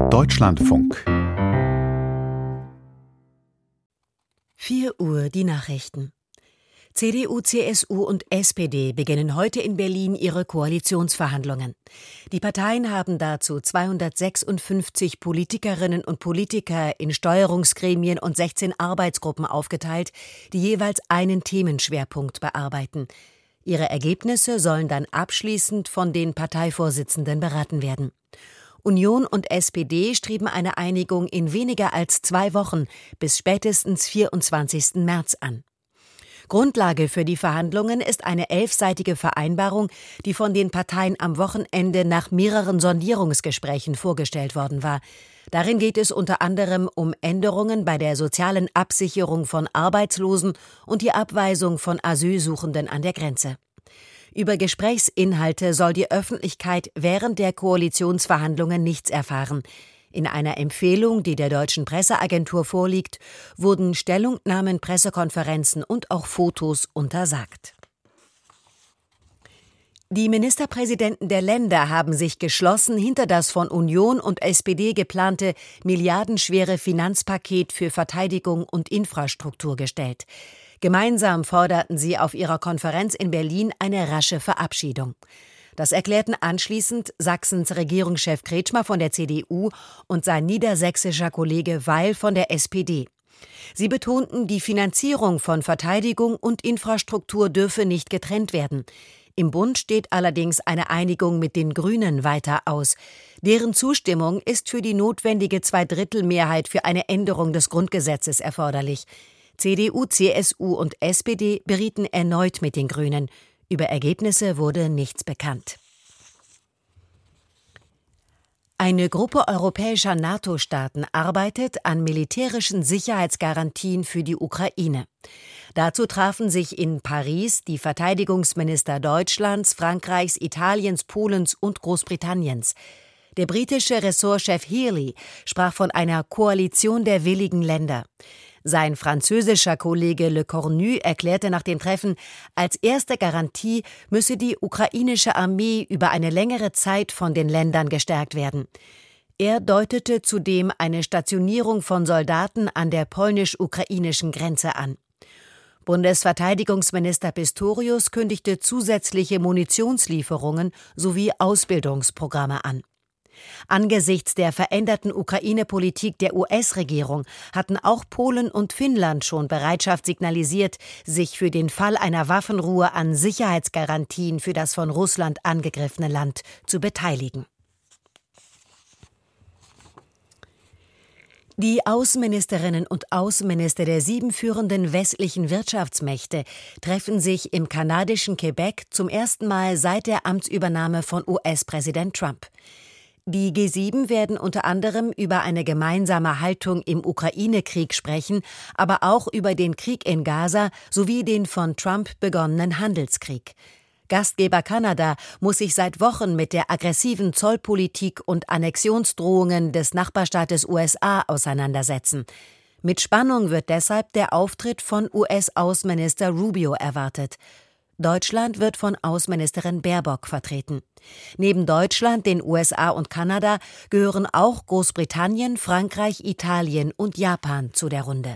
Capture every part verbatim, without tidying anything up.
Deutschlandfunk. vier Uhr die Nachrichten. C D U, C S U und S P D beginnen heute in Berlin ihre Koalitionsverhandlungen. Die Parteien haben dazu zweihundertsechsundfünfzig Politikerinnen und Politiker in Steuerungsgremien und sechzehn Arbeitsgruppen aufgeteilt, die jeweils einen Themenschwerpunkt bearbeiten. Ihre Ergebnisse sollen dann abschließend von den Parteivorsitzenden beraten werden. Union und S P D streben eine Einigung in weniger als zwei Wochen bis spätestens vierundzwanzigsten März an. Grundlage für die Verhandlungen ist eine elfseitige Vereinbarung, die von den Parteien am Wochenende nach mehreren Sondierungsgesprächen vorgestellt worden war. Darin geht es unter anderem um Änderungen bei der sozialen Absicherung von Arbeitslosen und die Abweisung von Asylsuchenden an der Grenze. Über Gesprächsinhalte soll die Öffentlichkeit während der Koalitionsverhandlungen nichts erfahren. In einer Empfehlung, die der Deutschen Presseagentur vorliegt, wurden Stellungnahmen, Pressekonferenzen und auch Fotos untersagt. Die Ministerpräsidenten der Länder haben sich geschlossen hinter das von Union und S P D geplante milliardenschwere Finanzpaket für Verteidigung und Infrastruktur gestellt. Gemeinsam forderten sie auf ihrer Konferenz in Berlin eine rasche Verabschiedung. Das erklärten anschließend Sachsens Regierungschef Kretschmer von der C D U und sein niedersächsischer Kollege Weil von der S P D. Sie betonten, die Finanzierung von Verteidigung und Infrastruktur dürfe nicht getrennt werden. Im Bund steht allerdings eine Einigung mit den Grünen weiter aus. Deren Zustimmung ist für die notwendige Zweidrittelmehrheit für eine Änderung des Grundgesetzes erforderlich. C D U, C S U und S P D berieten erneut mit den Grünen. Über Ergebnisse wurde nichts bekannt. Eine Gruppe europäischer NATO-Staaten arbeitet an militärischen Sicherheitsgarantien für die Ukraine. Dazu trafen sich in Paris die Verteidigungsminister Deutschlands, Frankreichs, Italiens, Polens und Großbritanniens. Der britische Ressortchef Healey sprach von einer Koalition der willigen Länder. Sein französischer Kollege Le Cornu erklärte nach dem Treffen, als erste Garantie müsse die ukrainische Armee über eine längere Zeit von den Ländern gestärkt werden. Er deutete zudem eine Stationierung von Soldaten an der polnisch-ukrainischen Grenze an. Bundesverteidigungsminister Pistorius kündigte zusätzliche Munitionslieferungen sowie Ausbildungsprogramme an. Angesichts der veränderten Ukraine-Politik der U S-Regierung hatten auch Polen und Finnland schon Bereitschaft signalisiert, sich für den Fall einer Waffenruhe an Sicherheitsgarantien für das von Russland angegriffene Land zu beteiligen. Die Außenministerinnen und Außenminister der sieben führenden westlichen Wirtschaftsmächte treffen sich im kanadischen Quebec zum ersten Mal seit der Amtsübernahme von U S-Präsident Trump. Die G sieben werden unter anderem über eine gemeinsame Haltung im Ukraine-Krieg sprechen, aber auch über den Krieg in Gaza sowie den von Trump begonnenen Handelskrieg. Gastgeber Kanada muss sich seit Wochen mit der aggressiven Zollpolitik und Annexionsdrohungen des Nachbarstaates U S A auseinandersetzen. Mit Spannung wird deshalb der Auftritt von U S-Außenminister Rubio erwartet. Deutschland wird von Außenministerin Baerbock vertreten. Neben Deutschland, den U S A und Kanada gehören auch Großbritannien, Frankreich, Italien und Japan zu der Runde.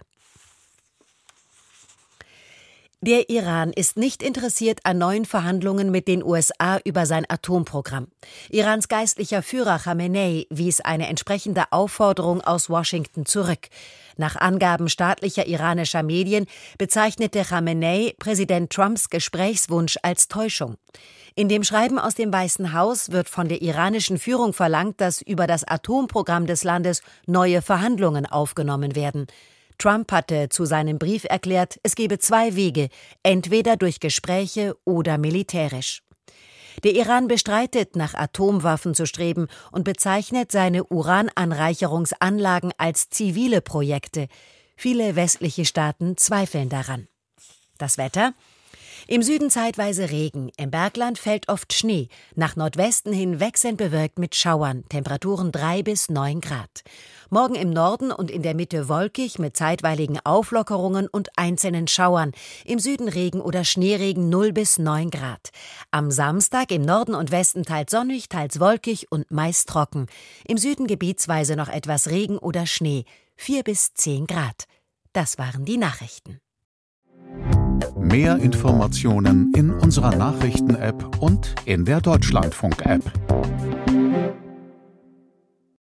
Der Iran ist nicht interessiert an neuen Verhandlungen mit den U S A über sein Atomprogramm. Irans geistlicher Führer Khamenei wies eine entsprechende Aufforderung aus Washington zurück. Nach Angaben staatlicher iranischer Medien bezeichnete Khamenei Präsident Trumps Gesprächswunsch als Täuschung. In dem Schreiben aus dem Weißen Haus wird von der iranischen Führung verlangt, dass über das Atomprogramm des Landes neue Verhandlungen aufgenommen werden. Trump hatte zu seinem Brief erklärt, es gebe zwei Wege, entweder durch Gespräche oder militärisch. Der Iran bestreitet, nach Atomwaffen zu streben und bezeichnet seine Urananreicherungsanlagen als zivile Projekte. Viele westliche Staaten zweifeln daran. Das Wetter? Im Süden zeitweise Regen, im Bergland fällt oft Schnee, nach Nordwesten hin wechselnd bewölkt mit Schauern, Temperaturen drei bis neun Grad. Morgen im Norden und in der Mitte wolkig mit zeitweiligen Auflockerungen und einzelnen Schauern, im Süden Regen oder Schneeregen null bis neun Grad. Am Samstag im Norden und Westen teils sonnig, teils wolkig und meist trocken, im Süden gebietsweise noch etwas Regen oder Schnee, vier bis zehn Grad. Das waren die Nachrichten. Mehr Informationen in unserer Nachrichten-App und in der Deutschlandfunk-App.